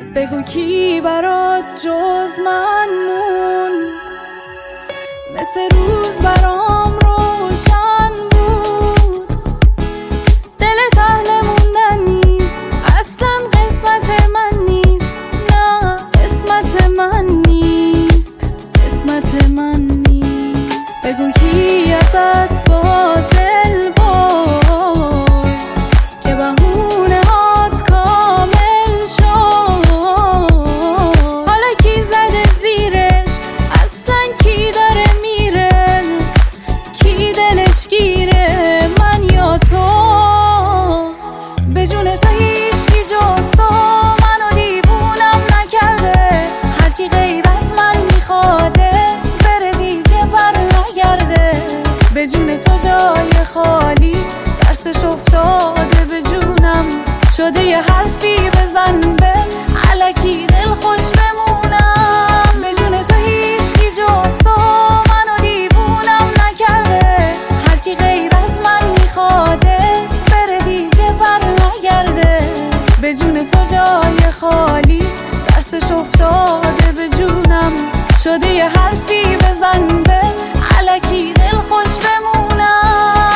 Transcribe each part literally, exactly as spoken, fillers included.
بگو کی برات جز من موند، مثل روز برام روشن بود. دلت اهل موندن نیست، اصلا قسمت من نیست. نه قسمت من نیست، قسمت من نیست. بگو کی ازت بازل برد که بهونه هات کامل شد. حالا کی زده زیرش، اصلا کی داره میره، کی دلش گیره، من یا تو؟ به جون تو هیچ کی جز تو منو دیوونم نکرده. هر کی غیر از من میخوادت بره دیگه بر نگرده. به جون تو جای خالی ترسش افتاده به جونم، شده یه حرفی بزن به الکی دل خوش بمونم. به جون تو هیچ کی جز تو منو دیوونم نکرده. هر کی غیر از من میخوادت بره دیگه بر نگرده. به جون تو جای خالی ترسش افتاده به جونم، شده یه حرفی بزن به الکی دل خوش بمونم.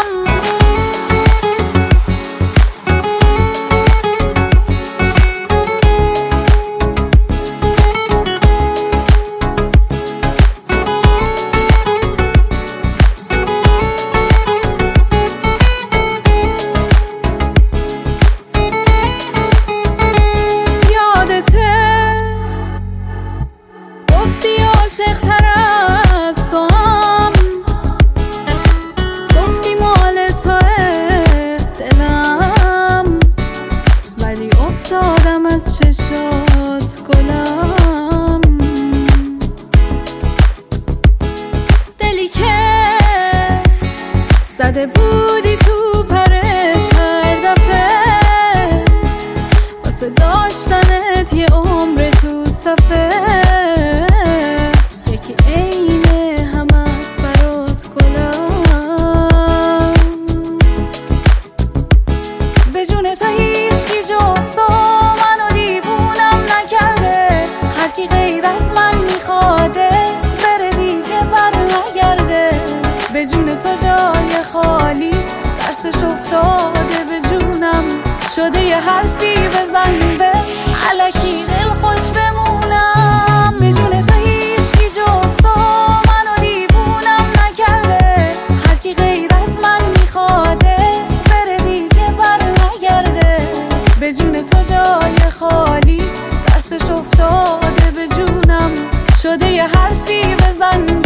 عاشق تر از تو هم گفتی مال توه دلم، ولی افتادم از چشات گلم. دلی که زده بودی تو پرش هر دفعه، واسه داشتنت یه عمر تو صفه. تو هیچ کی جز تو منو دیوونم نکرده. هر کی غیر از من میخوادت بره دیگه بر نگرده. به جون تو جای خالی ترسش افتاده به جونم، شده یه حرفی بزن به الکی دل خوش بمونم. به جون تو هیچ کی جز تو منو دیوونم نکرده. هر کی غیر از من میخوادت بره دیگه بر نگرده. به جون تو جای خالی ترسش افتاده به جونم، شده یه حرفی بزن